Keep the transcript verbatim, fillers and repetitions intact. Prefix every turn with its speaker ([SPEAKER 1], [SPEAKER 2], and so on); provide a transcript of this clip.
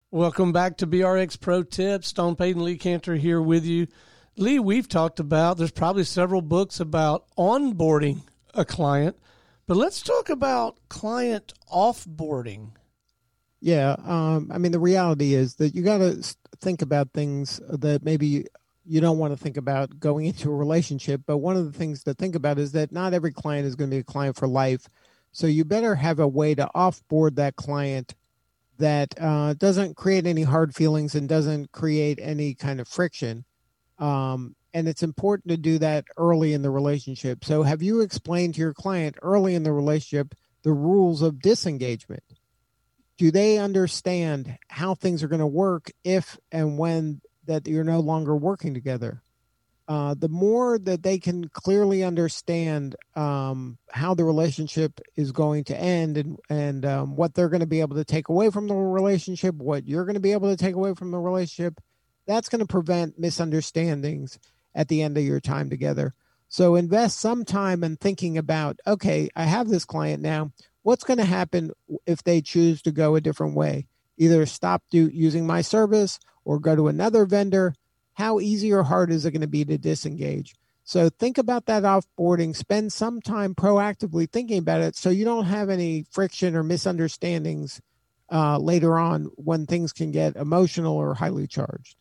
[SPEAKER 1] Welcome back to B R X Pro Tips. Stone Payton, Lee Cantor here with you. Lee, we've talked about, there's probably several books about onboarding a client, but let's talk about client offboarding.
[SPEAKER 2] Yeah. Um, I mean, the reality is that you got to think about things that maybe you don't want to think about going into a relationship. But one of the things to think about is that not every client is going to be a client for life. So you better have a way to offboard that client that uh, doesn't create any hard feelings and doesn't create any kind of friction. Um, and it's important to do that early in the relationship. So have you explained to your client early in the relationship the rules of disengagement? Do they understand how things are going to work if and when that you're no longer working together? Uh, the more that they can clearly understand um, how the relationship is going to end and, and um, what they're going to be able to take away from the relationship, what you're going to be able to take away from the relationship, that's going to prevent misunderstandings at the end of your time together. So invest some time in thinking about, okay, I have this client now. What's going to happen if they choose to go a different way? Either stop do, using my service or go to another vendor. How easy or hard is it going to be to disengage? So think about that offboarding. Spend some time proactively thinking about it so you don't have any friction or misunderstandings uh, later on when things can get emotional or highly charged.